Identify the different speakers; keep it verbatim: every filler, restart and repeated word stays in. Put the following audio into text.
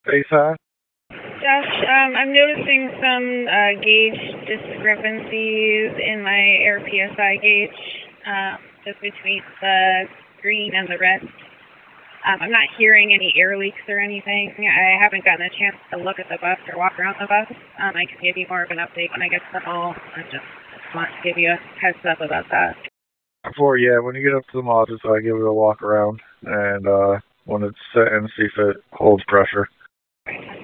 Speaker 1: ASAP?
Speaker 2: Josh, um, I'm noticing some uh, gauge discrepancies in my air P S I gauge, uh, just between the green and the red. Um, I'm not hearing any air leaks or anything. I haven't gotten a chance to look at the bus or walk around the bus. Um, I can give you more of an update when I get to the mall. I just want to give you a heads up about that.
Speaker 1: Before, yeah, when you get up to the mall, just uh, give it a walk around, and uh, when it's set and see if it holds pressure.